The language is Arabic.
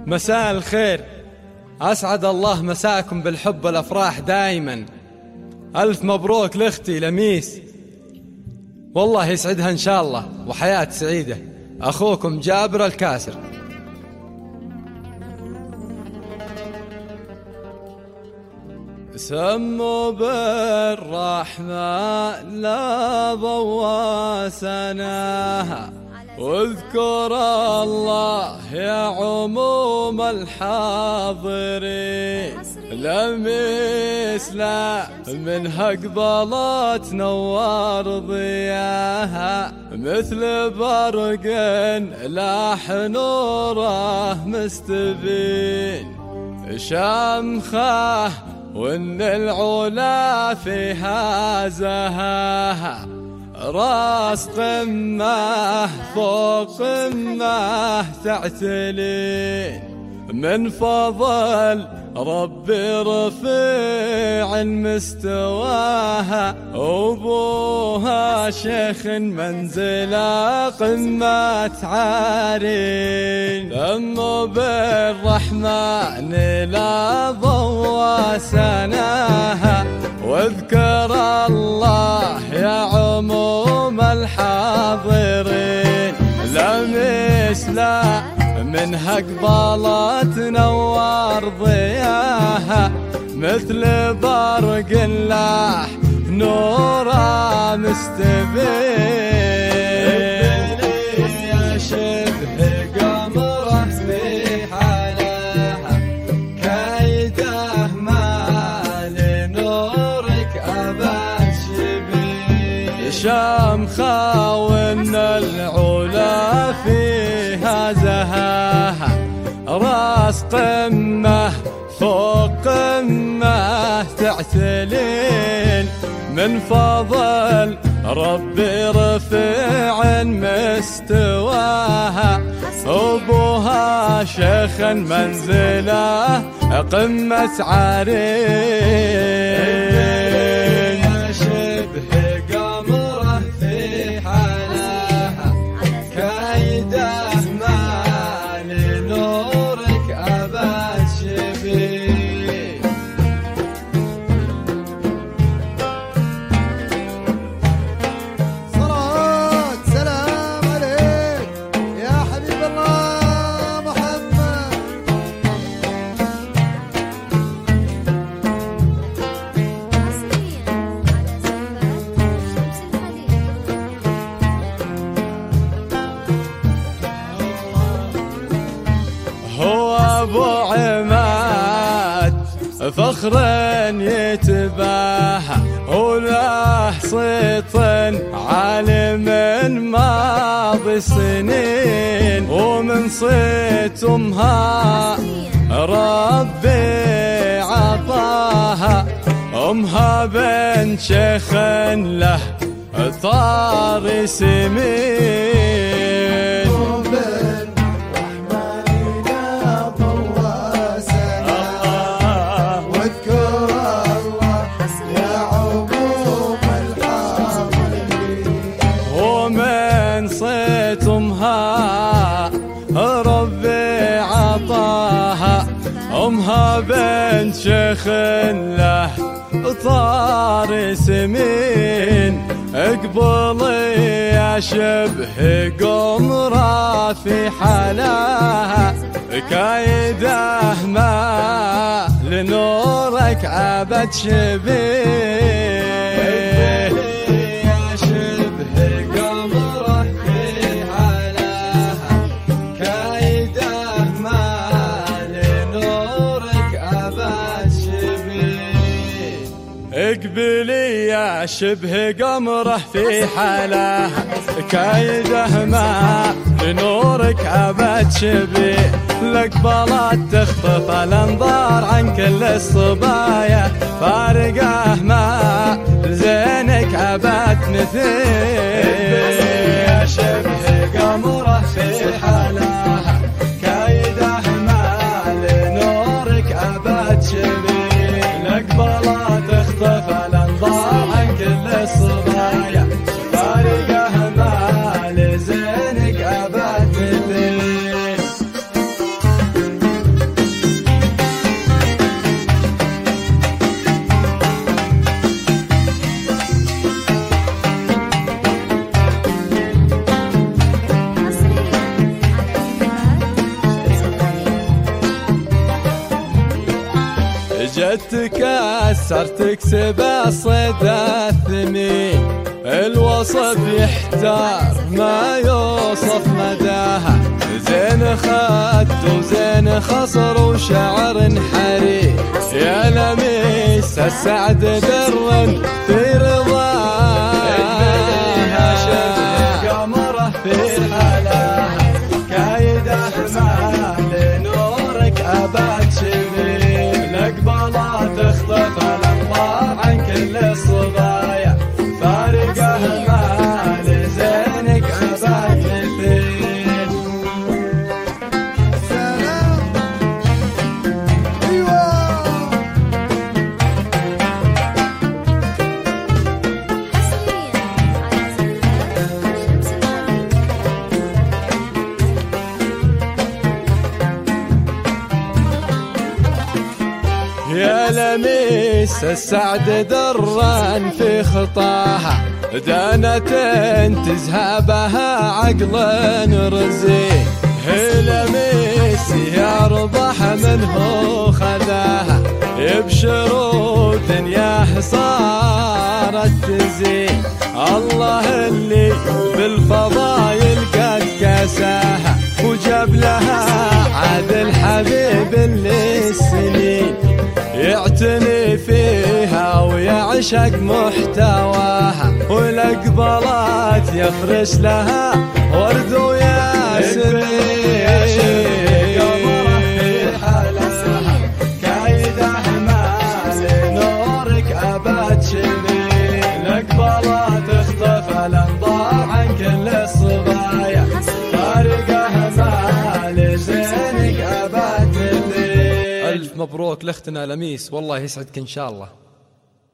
مساء الخير، أسعد الله مساءكم بالحب والأفراح دائما. ألف مبروك لأختي لميس، والله يسعدها إن شاء الله وحياة سعيدة. أخوكم جابر الكاسر. سموا بالرحمن لا ضواسناها، واذكر الله يا عموم الحاضرين. لميس لا منها قبلت نوار ضياها، مثل برق لاح نوره مستبين. شمخه وإن العلا فيها زهاها، راس قمة فوق قمة تعتلين. من فضل ربي رفيع مستواها، وابوها شيخ منزله قمة عارين. أم بالرحمن لا ضوى سناها، واذكر الله يا عموم الحاضرين. لميس لا منها قبلت نوار ضياها، مثل برق لاح نوره مستبين. يا شبه قمره في حلاها، كيده ما لنورك أبد شبين. شمخه وإن العلا فيها زهاها، راس قمة فوق قمة تعتلين. من فضل ربي رفيع مستواها، أبوها شيخ منزله قمة عارين. يا شبه قمره في حلاها، كيده ما لنورك أبد شبيه. صلاة سلام عليك يا حبيب الله محمد. هو أبو عماد فخر يتباهى، وله صيت عالي من ماضي سنين. ومن صيت أمها ربي عطاها، أمها بنت شيخ له طار سمين. ربي عطاها، أمها بنت شيخ له طار سمين. اقبلي يا شبه قمره في حلاها، كايده ما لنورك أبد شبيه. اقبلي يا شبه قمره في حلاها، كايده ما لنورك أبد شبيه. الأقبلات تخطف الأنظار عن كل الصبايا، فارقه ما زينك أبد مثيل. يا شبه قمره في حلاها، كايده ما لنورك أبد شبيه. الأقبلات تخطف الأنظار عن كل الصبايا، فارقه ما لزينك أبد مثيل. تتكسر تكسب الصدى الثمين، الوصف يحتار ما يوصف مداها، زين خد وزين خصر وشعر حرير، يا لميس السعد در في رضاها، شبه قمره في حلاها، كايده ما لنورك ابد شبيه، نقبله تخطف الانظار عن كل الصبايا، فارقه ما لزينك ابد مثيل. سلام ايوه يا لميس السعد درا في خطاها، دانة تزهابها عقل رزين، هي لميس يربح منه خذاها، يبشروا دنياه صارت تزين، الله اللي بالفضايل قد كساها، وجاب لها عاد الحبيب اللي السنين، يعتني فيها ويعشق محتواها، والأقبلات يفرش لها ورد وياسمين، قمره في حلاها، كايده ما لنورك أبد شبيه، الأقبلات تخطف الأنظار عن كل الصبايا، فارقه ما لزينك أبد. ألف مبروك لأختنا لميس، والله يسعدك إن شاء الله.